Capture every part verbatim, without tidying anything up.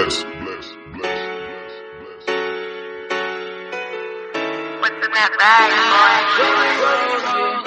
bless, bless, bless, bless, bless. What's in that bag, boy?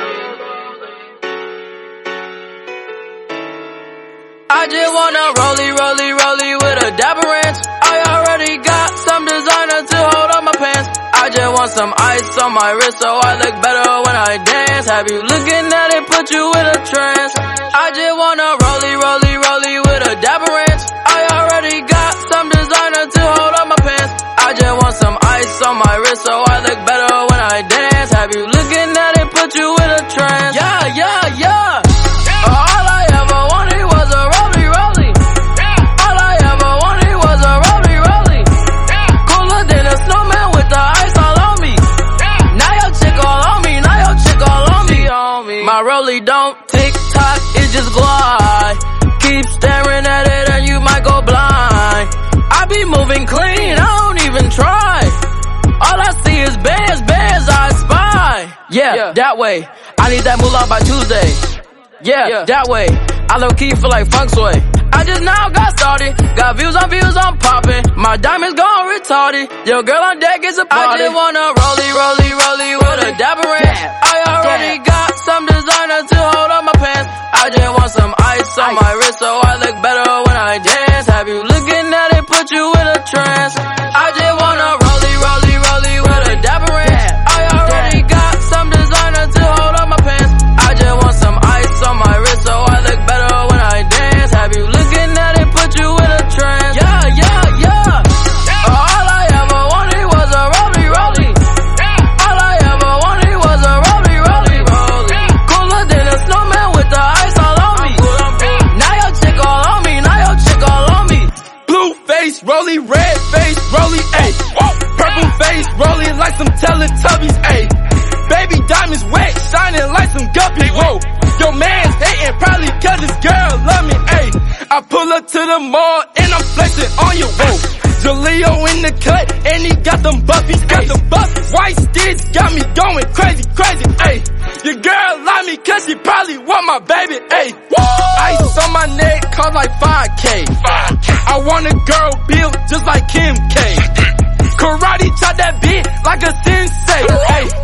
I just wanna rollie, rollie, rollie with a dapper ranch. I already got some designer to hold on my pants. I just want some ice on my wrist so I look better when I dance. Have you looking at it, put you in a trance. I just wanna rollie, rollie, rollie with a dapper ranch. I already got some designer to hold on my pants. I just want some ice on my wrist so I look better when I dance. Have you looking at it, put you in a trance. Yeah, yeah, yeah. All I ever wanted was a rollie, rollie. All I ever wanted was a rollie, rollie. Cooler than a snowman with the ice all on me. Now your chick all on me, now your chick all on me. My rollie don't tick tock, it just glide. Keep staring at it and you might go blind. I be moving clean, I don't even try. All I see is bands, bands I spy. Yeah, yeah, that way. I need that moolah by Tuesday. Yeah, yeah, that way. I low key feel like funk sway. I just now got started. Got views on views, I'm popping. My diamonds gone retarded. Your girl on deck is a party. I just wanna rollie, rollie, rollie with a dapper ranch. I already got some designer to hold on my pants. I just want some ice on my wrist so I look better when I dance. Have you looking at it, put you in a trance. I just wanna rollie, rollie, rollie with a dapper ranch. I already got some designer to hold on my pants. I just want some ice on my wrist so I look better when I dance. Have you looking at it, put you in a trance. Yeah, yeah, yeah. All I ever wanted was a rollie, rollie. All I ever wanted was a rollie, rollie, rollie. Cooler than a snowman with the ice all on me. Now your chick all on me, now your chick all on me. Blue face, rollie, red face, rollie, ayy. Purple face, rolling like some Teletubbies, ayy. Baby diamonds wet, shining like some guppies, whoa. Your man's hating probably cause his girl love me, ayy. I pull up to the mall and I'm flexing on you, whoa. Jaleo in the cut and he got them buffies, got them buffies. White sticks got me going crazy, crazy, ayy. Your girl love me cause she probably want my baby, ayy. Ice on my neck cost like five K. I want a girl built just like Kim K. Karate chop that bitch like a sensei, ayy.